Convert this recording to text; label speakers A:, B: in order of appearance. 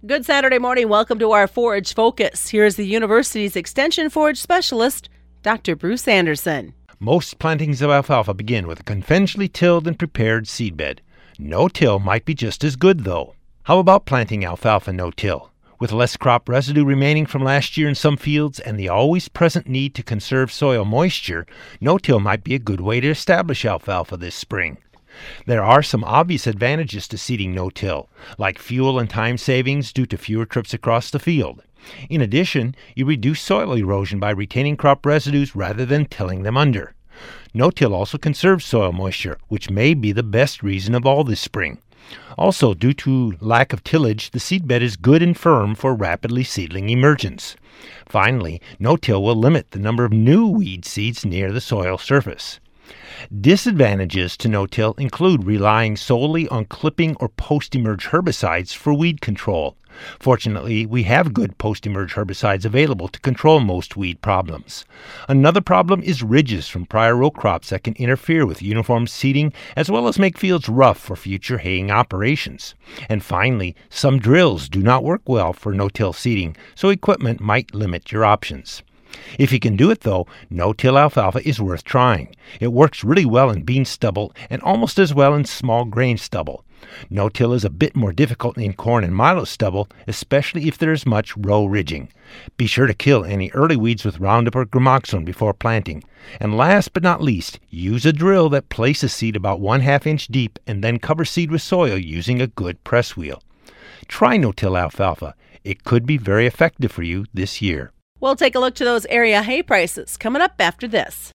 A: Good Saturday morning. Welcome to our Forage Focus. Here's the university's Extension Forage Specialist, Dr. Bruce Anderson.
B: Most plantings of alfalfa begin with a conventionally tilled and prepared seedbed. No-till might be just as good, though. How about planting alfalfa no-till? With less crop residue remaining from last year in some fields and the always present need to conserve soil moisture, no-till might be a good way to establish alfalfa this spring. There are some obvious advantages to seeding no-till, like fuel and time savings due to fewer trips across the field. In addition, you reduce soil erosion by retaining crop residues rather than tilling them under. No-till also conserves soil moisture, which may be the best reason of all this spring. Also, due to lack of tillage, the seedbed is good and firm for rapidly seedling emergence. Finally, no-till will limit the number of new weed seeds near the soil surface. Disadvantages to no-till include relying solely on clipping or post-emerge herbicides for weed control. Fortunately, we have good post-emerge herbicides available to control most weed problems. Another problem is ridges from prior row crops that can interfere with uniform seeding as well as make fields rough for future haying operations. And finally, some drills do not work well for no-till seeding, so equipment might limit your options. If you can do it, though, no-till alfalfa is worth trying. It works really well in bean stubble and almost as well in small grain stubble. No-till is a bit more difficult in corn and milo stubble, especially if there is much row ridging. Be sure to kill any early weeds with Roundup or Gramoxone before planting. And last but not least, use a drill that places seed about 1/2 inch deep and then cover seed with soil using a good press wheel. Try no-till alfalfa. It could be very effective for you this year.
A: We'll take a look to those area hay prices coming up after this.